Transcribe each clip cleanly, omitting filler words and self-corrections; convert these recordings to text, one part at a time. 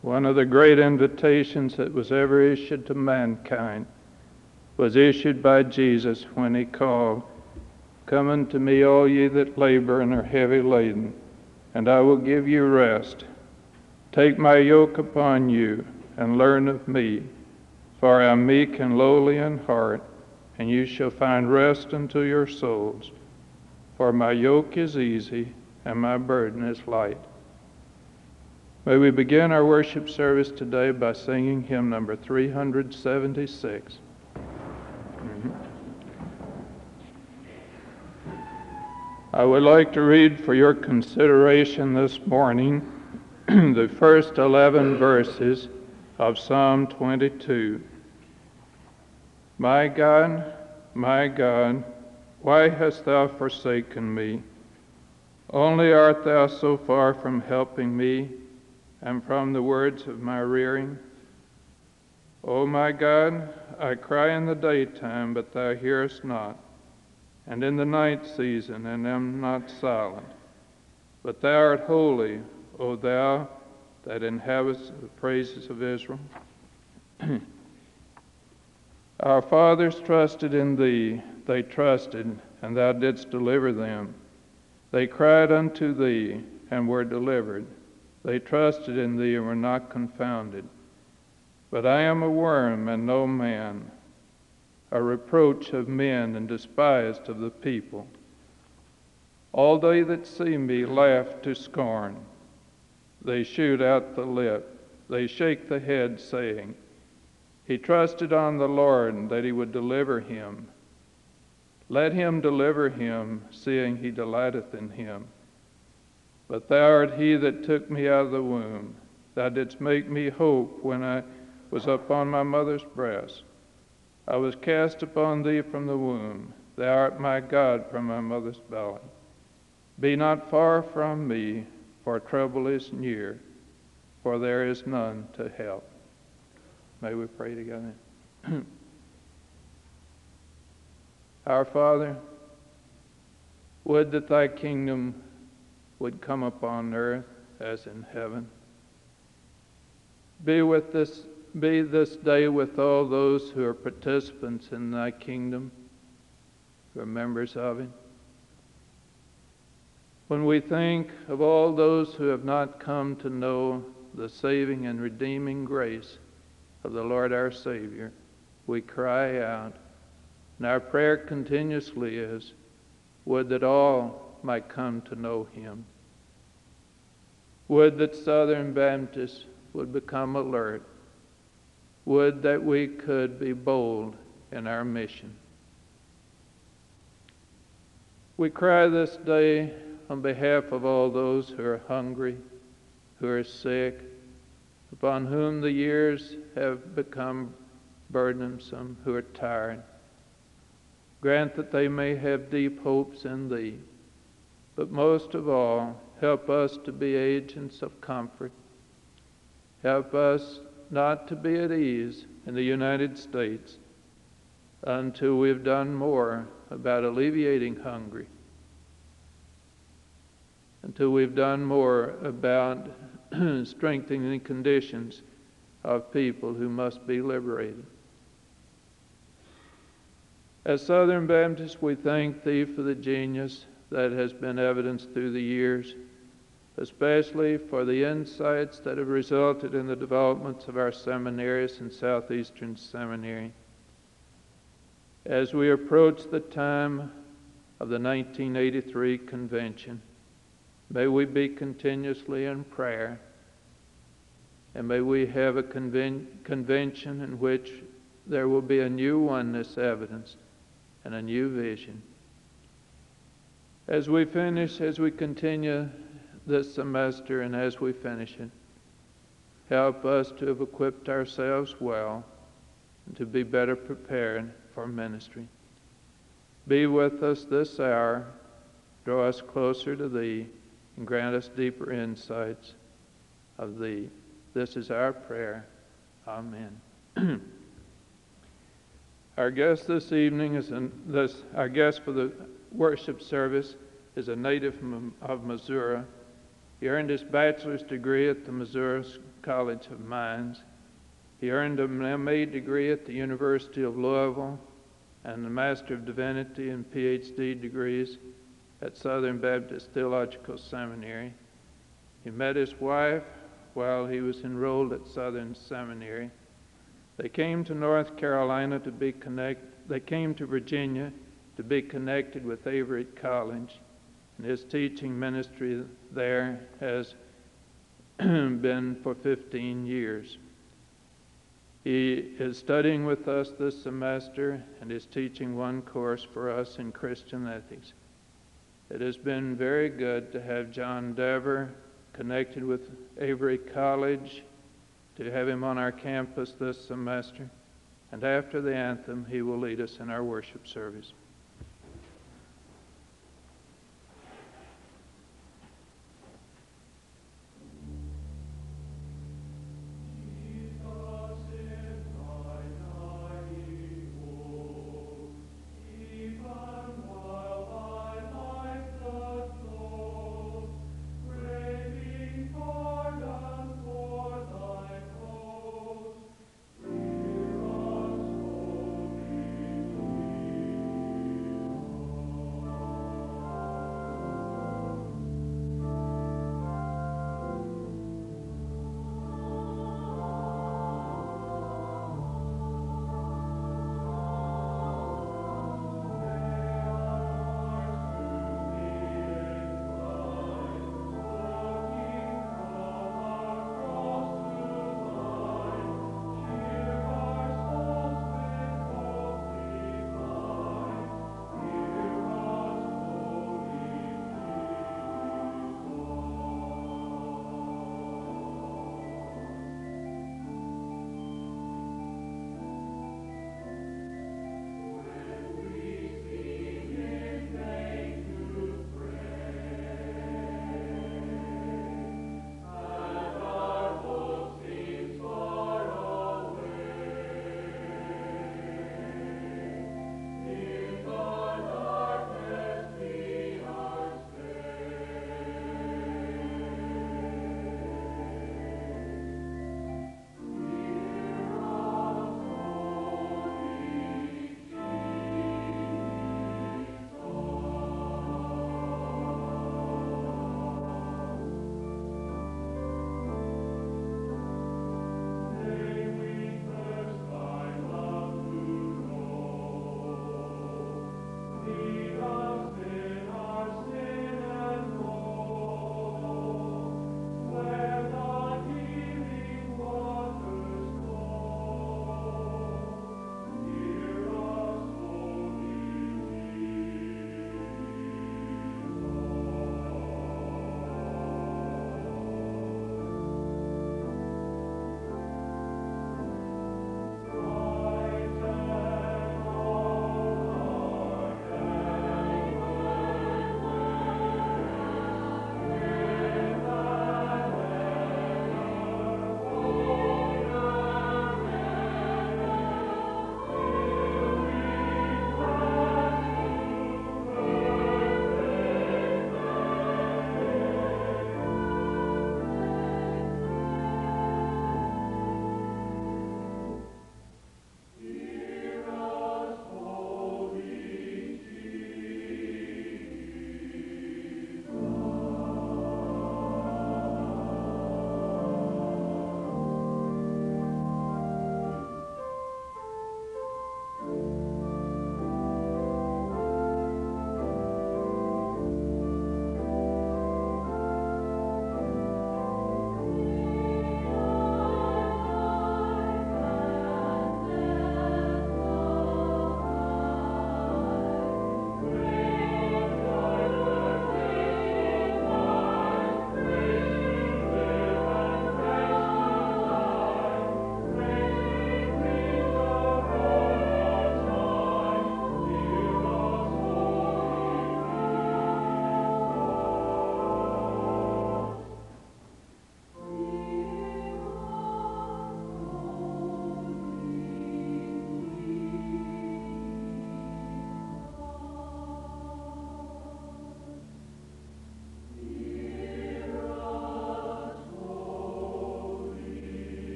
One of the great invitations that was ever issued to mankind was issued by Jesus when he called, "Come unto me, all ye that labor and are heavy laden, and I will give you rest. Take my yoke upon you, and learn of me, for I am meek and lowly in heart, and you shall find rest unto your souls. For my yoke is easy, and my burden is light." May we begin our worship service today by singing hymn number 376. I would like to read for your consideration this morning the first 11 verses of Psalm 22. My God, why hast thou forsaken me? Only art thou so far from helping me, and from the words of my rearing? O my God, I cry in the daytime, but thou hearest not, and in the night season, and am not silent. But thou art holy, O thou that inhabitest the praises of Israel. Our fathers trusted in thee, they trusted, and thou didst deliver them. They cried unto thee, and were delivered. They trusted in thee and were not confounded. But I am a worm and no man, a reproach of men and despised of the people. All they that see me laugh to scorn. They shoot out the lip, they shake the head, saying, He trusted on the Lord that he would deliver him. Let him deliver him, seeing he delighteth in him. But thou art he that took me out of the womb. Thou didst make me hope when I was upon my mother's breast. I was cast upon thee from the womb. Thou art my God from my mother's belly. Be not far from me, for trouble is near, for there is none to help. May we pray together. Our Father, would that thy kingdom would come upon earth as in heaven. Be this day with all those who are participants in thy kingdom, who are members of it. When we think of all those who have not come to know the saving and redeeming grace of the Lord our Savior, we cry out, and our prayer continuously is, would that all might come to know him. Would that Southern Baptists would become alert. Would that we could be bold in our mission. We cry this day on behalf of all those who are hungry, who are sick, upon whom the years have become burdensome, who are tired. Grant that they may have deep hopes in thee. But most of all, help us to be agents of comfort. Help us not to be at ease in the United States until we've done more about alleviating hunger, until we've done more about strengthening the conditions of people who must be liberated. As Southern Baptists, we thank thee for the genius that has been evidenced through the years, especially for the insights that have resulted in the developments of our seminaries and Southeastern Seminary. As we approach the time of the 1983 convention, may we be continuously in prayer, and may we have a convention in which there will be a new oneness evidenced and a new vision. As we continue this semester and as we finish it, help us to have equipped ourselves well and to be better prepared for ministry. Be with us this hour, draw us closer to thee, and grant us deeper insights of thee. This is our prayer. Amen. Our guest this evening our guest for the worship service is a native of Missouri, He earned his bachelor's degree at the Missouri College of Mines. He earned an M.A. degree at the University of Louisville and a Master of Divinity and Ph.D. degrees at Southern Baptist Theological Seminary. He met his wife while he was enrolled at Southern Seminary. They came to North Carolina to be They came to Virginia to be connected with Avery College, and his teaching ministry there has been for 15 years. He is studying with us this semester and is teaching one course for us in Christian ethics. It has been very good to have John Dever connected with Avery College, to have him on our campus this semester, and after the anthem, he will lead us in our worship service.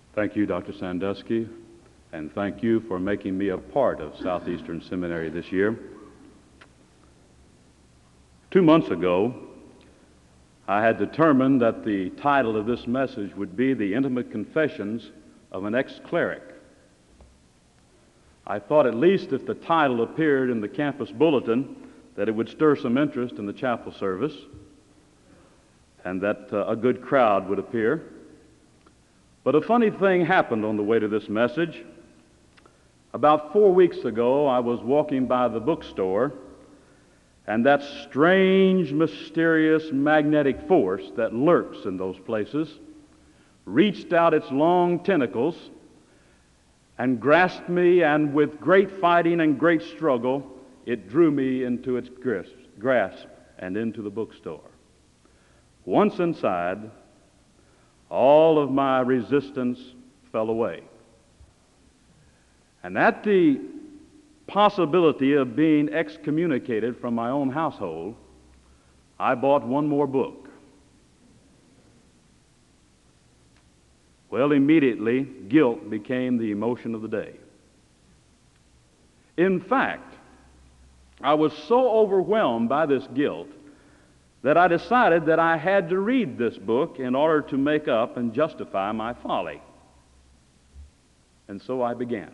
Thank you, Dr. Sandusky, and thank you for making me a part of Southeastern Seminary this year. 2 months ago, I had determined that the title of this message would be The Intimate Confessions of an Ex-Cleric. I thought at least if the title appeared in the campus bulletin that it would stir some interest in the chapel service and that a good crowd would appear. But a funny thing happened on the way to this message. About 4 weeks ago, I was walking by the bookstore, and that strange, mysterious magnetic force that lurks in those places reached out its long tentacles and grasped me, and with great fighting and great struggle, it drew me into its grasp and into the bookstore. Once inside, all of my resistance fell away. And at the possibility of being excommunicated from my own household, I bought one more book. Well, immediately, guilt became the emotion of the day. In fact, I was so overwhelmed by this guilt that I decided that I had to read this book in order to make up and justify my folly. And so I began.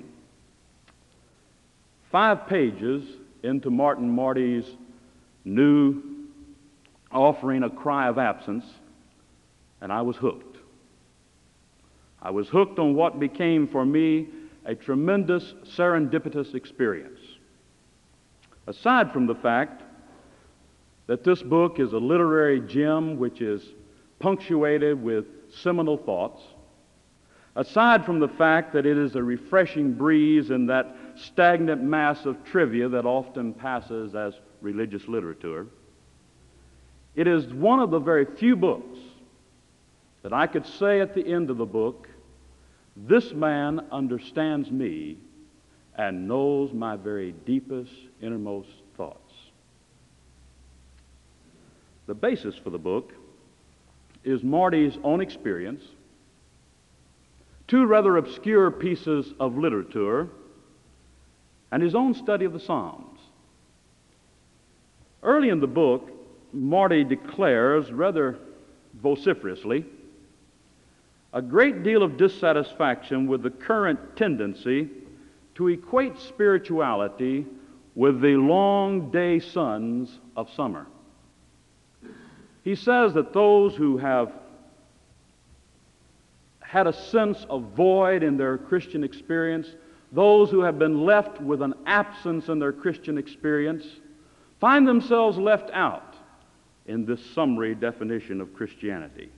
5 pages into Martin Marty's new offering, A Cry of Absence, and I was hooked. I was hooked on what became for me a tremendous serendipitous experience. Aside from the fact that this book is a literary gem which is punctuated with seminal thoughts, aside from the fact that it is a refreshing breeze in that stagnant mass of trivia that often passes as religious literature, it is one of the very few books that I could say at the end of the book, this man understands me and knows my very deepest, innermost thoughts. The basis for the book is Marty's own experience, 2 rather obscure pieces of literature, and his own study of the Psalms. Early in the book, Marty declares rather vociferously a great deal of dissatisfaction with the current tendency to equate spirituality with the long day suns of summer. He says that those who have had a sense of void in their Christian experience, those who have been left with an absence in their Christian experience, find themselves left out in this summary definition of Christianity.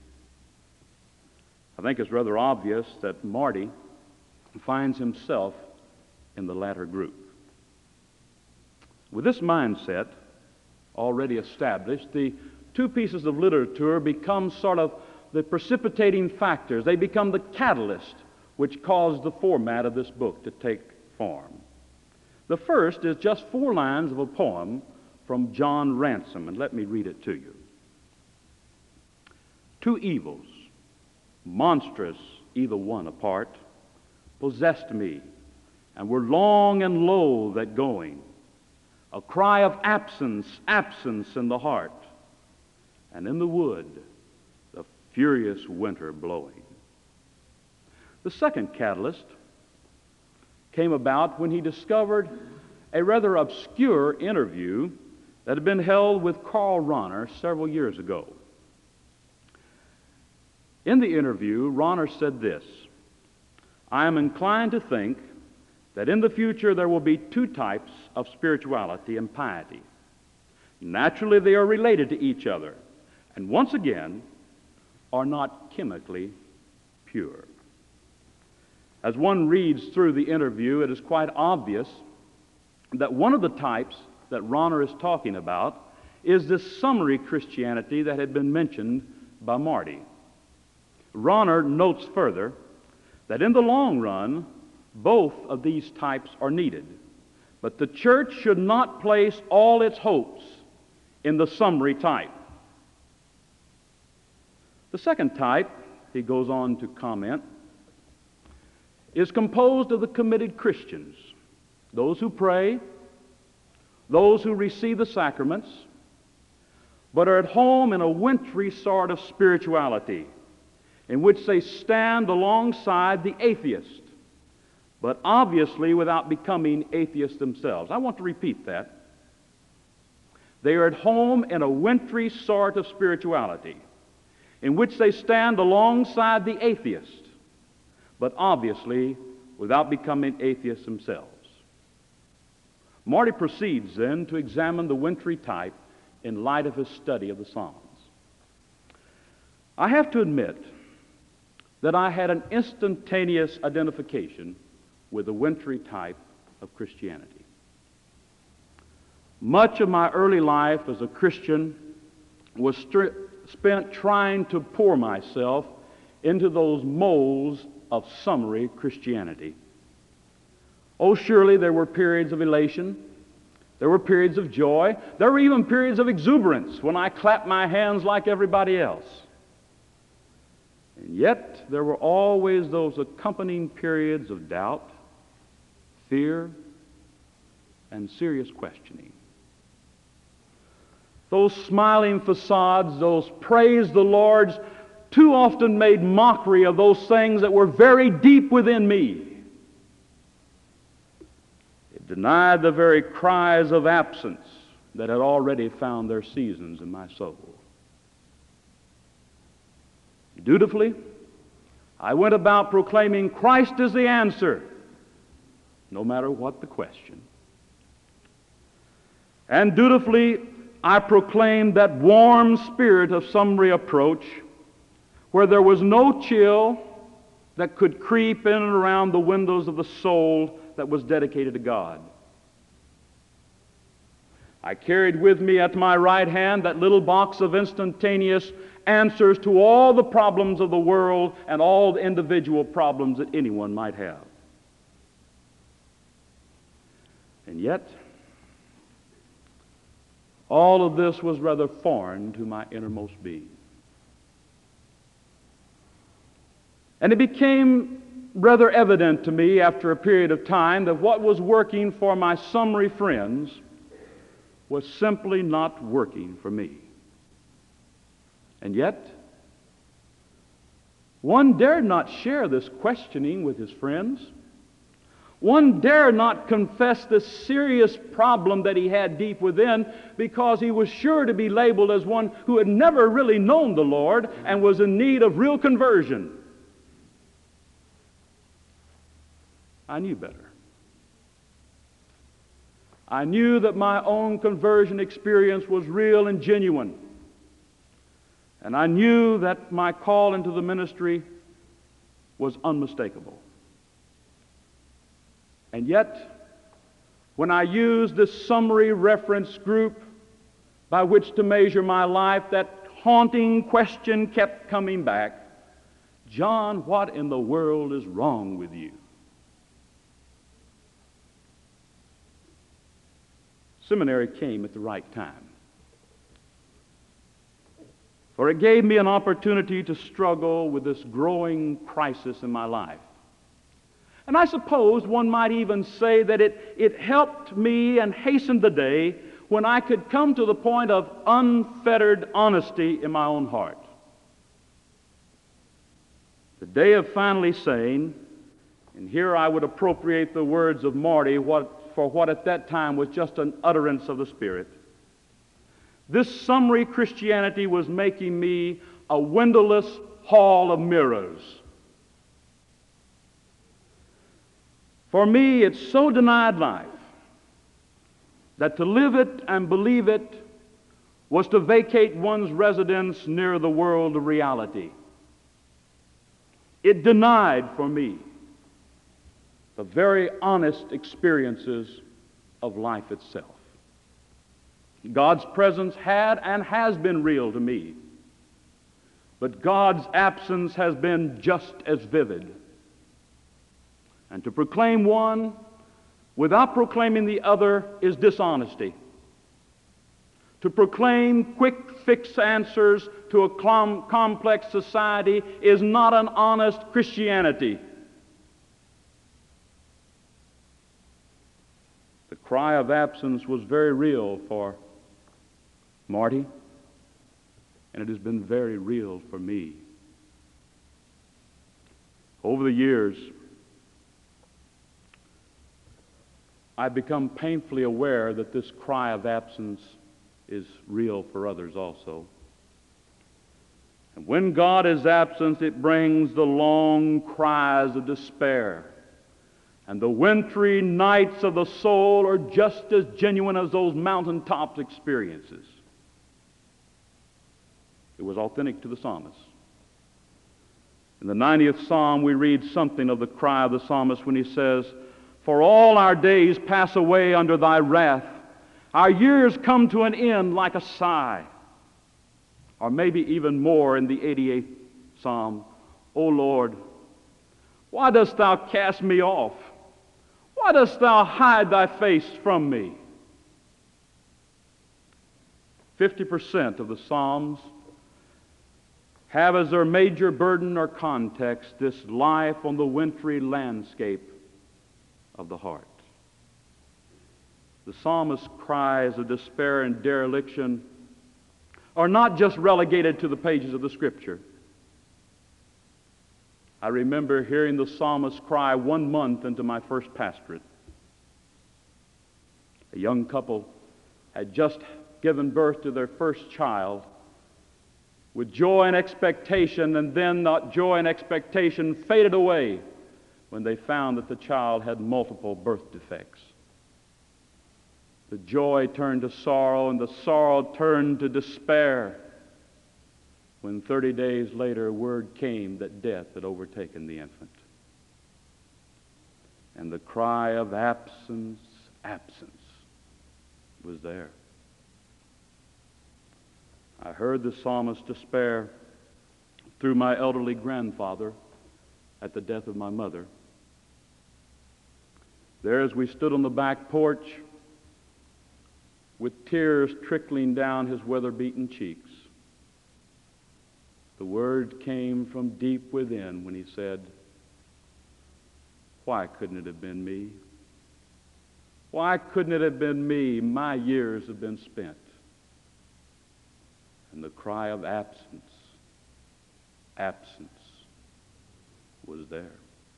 I think it's rather obvious that Marty finds himself in the latter group. With this mindset already established, the 2 pieces of literature become sort of the precipitating factors. They become the catalyst which caused the format of this book to take form. The first is just 4 lines of a poem from John Ransom, and let me read it to you. 2 evils, monstrous either one apart, possessed me, and were long and loath at going, a cry of absence, absence in the heart, and in the wood, the furious winter blowing. The second catalyst came about when he discovered a rather obscure interview that had been held with Karl Rahner several years ago. In the interview, Rahner said this: "I am inclined to think that in the future there will be 2 types of spirituality and piety. Naturally, they are related to each other, and once again, are not chemically pure." As one reads through the interview, it is quite obvious that one of the types that Rahner is talking about is this summary Christianity that had been mentioned by Marty. Rahner notes further that in the long run, both of these types are needed, but the church should not place all its hopes in the summary type. The second type, he goes on to comment, is composed of the committed Christians, those who pray, those who receive the sacraments, but are at home in a wintry sort of spirituality in which they stand alongside the atheist, but obviously without becoming atheists themselves. I want to repeat that. They are at home in a wintry sort of spirituality in which they stand alongside the atheist, but obviously without becoming atheists themselves. Marty proceeds then to examine the wintry type in light of his study of the Psalms. I have to admit that I had an instantaneous identification with the wintry type of Christianity. Much of my early life as a Christian was spent trying to pour myself into those molds of summary Christianity. Oh, surely there were periods of elation. There were periods of joy. There were even periods of exuberance when I clapped my hands like everybody else. And yet there were always those accompanying periods of doubt, fear, and serious questioning. Those smiling facades, those praise the Lords, too often made mockery of those things that were very deep within me. It denied the very cries of absence that had already found their seasons in my soul. Dutifully, I went about proclaiming Christ is the answer, no matter what the question. And dutifully, I proclaimed that warm spirit of summary approach where there was no chill that could creep in and around the windows of the soul that was dedicated to God. I carried with me at my right hand that little box of instantaneous answers to all the problems of the world and all the individual problems that anyone might have. And yet, all of this was rather foreign to my innermost being. And it became rather evident to me after a period of time that what was working for my summary friends was simply not working for me. And yet, one dared not share this questioning with his friends. One dared not confess this serious problem that he had deep within because he was sure to be labeled as one who had never really known the Lord and was in need of real conversion. I knew better. I knew that my own conversion experience was real and genuine. And I knew that my call into the ministry was unmistakable. And yet, when I used this summary reference group by which to measure my life, that haunting question kept coming back. John, what in the world is wrong with you? Seminary came at the right time. For it gave me an opportunity to struggle with this growing crisis in my life. And I suppose one might even say that it helped me and hastened the day when I could come to the point of unfettered honesty in my own heart. The day of finally saying, and here I would appropriate the words of Marty for what at that time was just an utterance of the Spirit. This summary Christianity was making me a windowless hall of mirrors. For me, it so denied life that to live it and believe it was to vacate one's residence near the world of reality. It denied for me the very honest experiences of life itself. God's presence had and has been real to me, but God's absence has been just as vivid. And to proclaim one without proclaiming the other is dishonesty. To proclaim quick fix answers to a complex society is not an honest Christianity. cry of absence was very real for Marty, and it has been very real for me. Over the years, I've become painfully aware that this cry of absence is real for others also. And when God is absent, it brings the long cries of despair. And the wintry nights of the soul are just as genuine as those mountaintop experiences. It was authentic to the psalmist. In the 90th Psalm, we read something of the cry of the psalmist when he says, "For all our days pass away under thy wrath. Our years come to an end like a sigh." Or maybe even more in the 88th Psalm, "O Lord, why dost thou cast me off? Why dost thou hide thy face from me?" 50% of the Psalms have as their major burden or context this life on the wintry landscape of the heart. The psalmist's cries of despair and dereliction are not just relegated to the pages of the Scripture. I remember hearing the psalmist cry 1 month into my first pastorate. A young couple had just given birth to their first child with joy and expectation, and then that joy and expectation faded away when they found that the child had multiple birth defects. The joy turned to sorrow, and the sorrow turned to despair when 30 days later word came that death had overtaken the infant. And the cry of absence, absence was there. I heard the psalmist's despair through my elderly grandfather at the death of my mother. There, as we stood on the back porch, with tears trickling down his weather-beaten cheeks, the word came from deep within when he said, "Why couldn't it have been me? Why couldn't it have been me? My years have been spent." And the cry of absence, absence was there.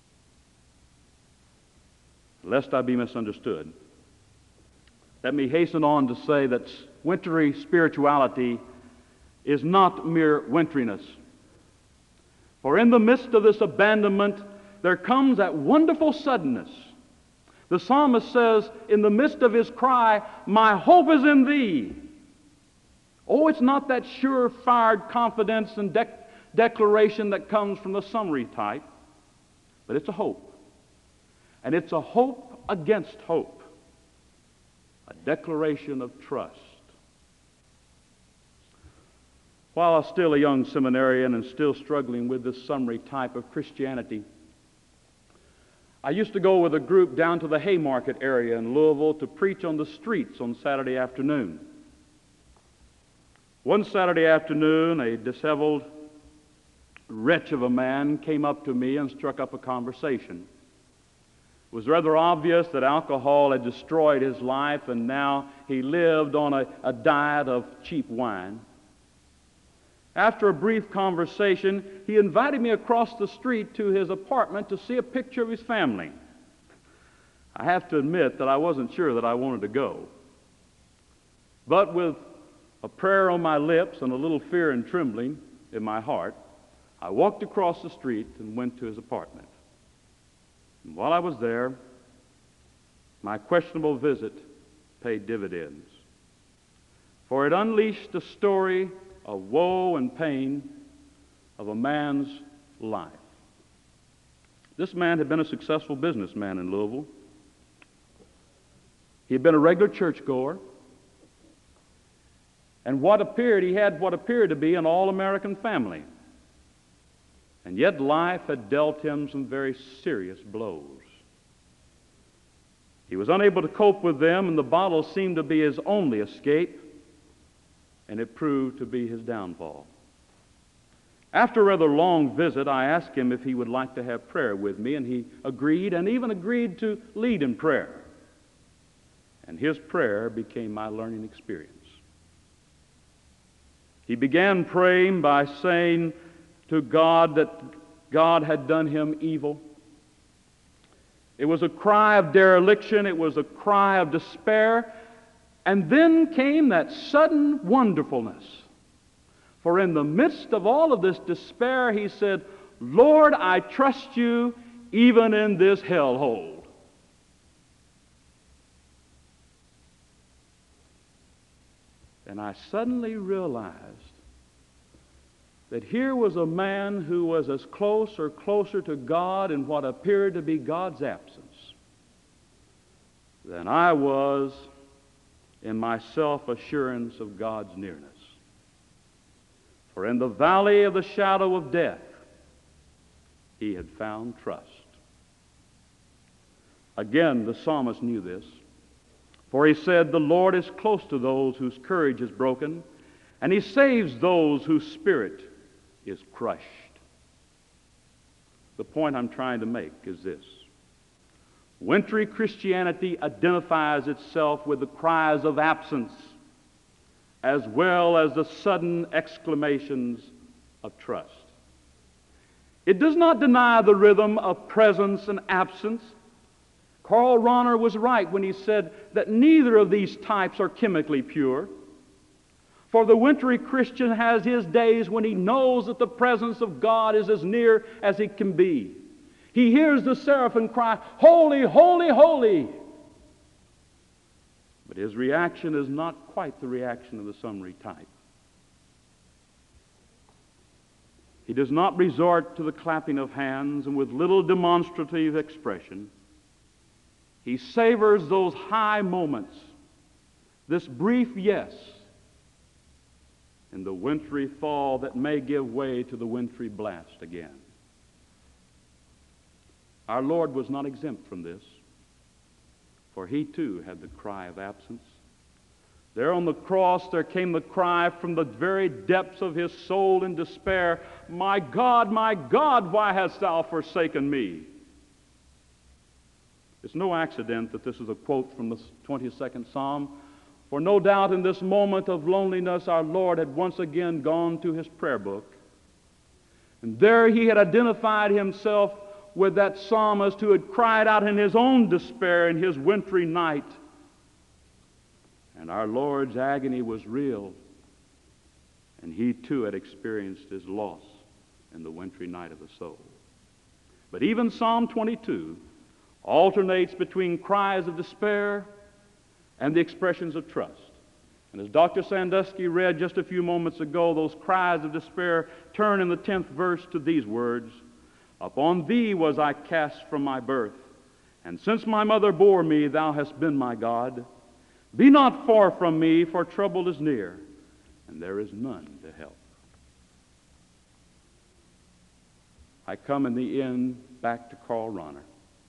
Lest I be misunderstood, let me hasten on to say that wintry spirituality is not mere wintriness. For in the midst of this abandonment, there comes that wonderful suddenness. The psalmist says, in the midst of his cry, "My hope is in thee." Oh, it's not that sure-fired confidence and declaration that comes from the summary type, but it's a hope. And it's a hope against hope. A declaration of trust. While I was still a young seminarian and still struggling with this summary type of Christianity, I used to go with a group down to the Haymarket area in Louisville to preach on the streets on Saturday afternoon. One Saturday afternoon, a disheveled wretch of a man came up to me and struck up a conversation. It was rather obvious that alcohol had destroyed his life, and now he lived on a diet of cheap wine. After a brief conversation, he invited me across the street to his apartment to see a picture of his family. I have to admit that I wasn't sure that I wanted to go. But with a prayer on my lips and a little fear and trembling in my heart, I walked across the street and went to his apartment. And while I was there, my questionable visit paid dividends. For it unleashed a story of woe and pain of a man's life. This man had been a successful businessman in Louisville. He had been a regular churchgoer. And he had what appeared to be an all-American family. And yet life had dealt him some very serious blows. He was unable to cope with them, and the bottle seemed to be his only escape, and it proved to be his downfall. After a rather long visit, I asked him if he would like to have prayer with me, and he agreed, and even agreed to lead in prayer. And his prayer became my learning experience. He began praying by saying to God that God had done him evil. It was a cry of dereliction. It was a cry of despair. And then came that sudden wonderfulness. For in the midst of all of this despair, he said, Lord, I trust you even in this hellhole. And I suddenly realized that here was a man who was as close or closer to God in what appeared to be God's absence than I was in my self-assurance of God's nearness. For in the valley of the shadow of death, he had found trust. Again, the psalmist knew this, for he said, the Lord is close to those whose courage is broken, and he saves those whose spirit is crushed. The point I'm trying to make is this. Wintry Christianity identifies itself with the cries of absence as well as the sudden exclamations of trust. It does not deny the rhythm of presence and absence. Karl Rahner was right when he said that neither of these types are chemically pure. For the wintry Christian has his days when he knows that the presence of God is as near as it can be. He hears the seraphim cry, holy, holy, holy. But his reaction is not quite the reaction of the summary type. He does not resort to the clapping of hands and with little demonstrative expression. He savors those high moments, this brief yes, and the wintry fall that may give way to the wintry blast again. Our Lord was not exempt from this, for he too had the cry of absence. There on the cross there came the cry from the very depths of his soul in despair, my God, why hast thou forsaken me? It's no accident that this is a quote from the 22nd Psalm, for no doubt in this moment of loneliness our Lord had once again gone to his prayer book, and there he had identified himself with that psalmist who had cried out in his own despair in his wintry night. And our Lord's agony was real, and he too had experienced his loss in the wintry night of the soul. But even Psalm 22 alternates between cries of despair and the expressions of trust. And as Dr. Sandusky read just a few moments ago, those cries of despair turn in the 10th verse to these words, upon thee was I cast from my birth, and since my mother bore me, thou hast been my God. Be not far from me, for trouble is near, and there is none to help. I come in the end back to Karl Rahner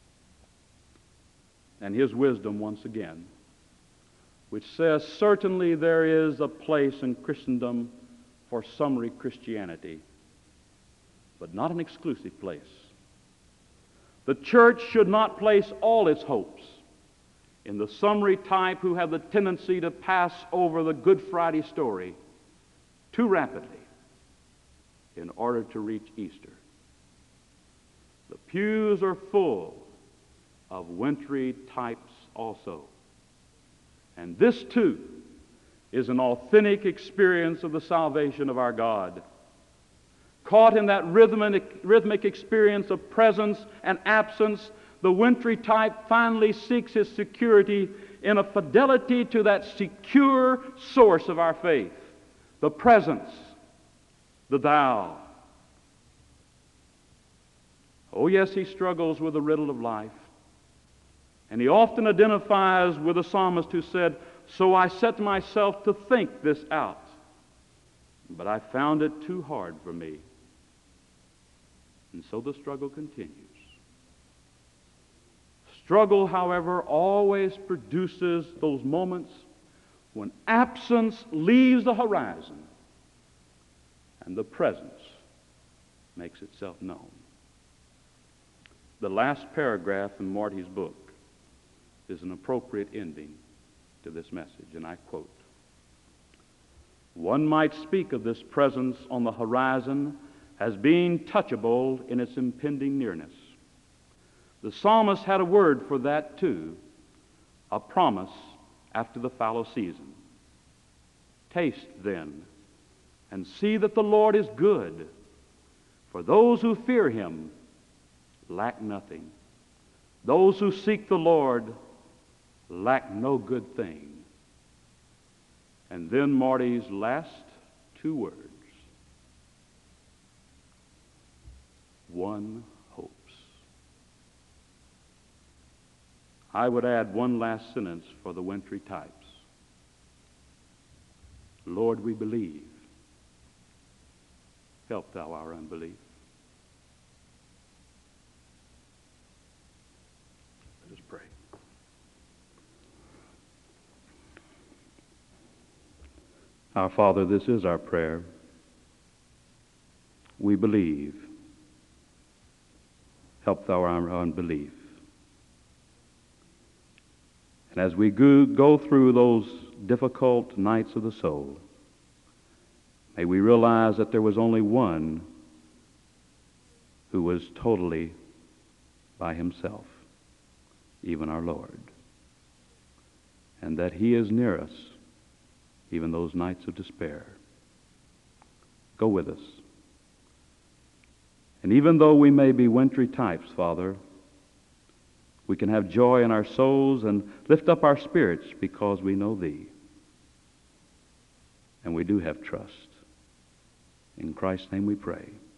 and his wisdom once again, which says certainly there is a place in Christendom for summary Christianity, but not an exclusive place. The church should not place all its hopes in the summary type who have the tendency to pass over the Good Friday story too rapidly in order to reach Easter. The pews are full of wintry types also. And this too is an authentic experience of the salvation of our God. Caught in that rhythmic experience of presence and absence, the wintry type finally seeks his security in a fidelity to that secure source of our faith, the presence, the thou. Oh yes, he struggles with the riddle of life. And he often identifies with the psalmist who said, so I set myself to think this out, but I found it too hard for me. And so the struggle continues. Struggle, however, always produces those moments when absence leaves the horizon and the presence makes itself known. The last paragraph in Marty's book is an appropriate ending to this message, and I quote, "One might speak of this presence on the horizon as being touchable in its impending nearness. The psalmist had a word for that too, a promise after the fallow season. Taste then and see that the Lord is good. For those who fear him lack nothing. Those who seek the Lord lack no good thing." And then Marty's last two words. One hopes. I would add one last sentence for the wintry types. Lord, we believe. Help thou our unbelief. Let us pray. Our Father, this is our prayer. We believe. Help thou our unbelief. And as we go through those difficult nights of the soul, may we realize that there was only one who was totally by himself, even our Lord, and that he is near us, even those nights of despair. Go with us. And even though we may be wintry types, Father, we can have joy in our souls and lift up our spirits because we know Thee. And we do have trust. In Christ's name we pray.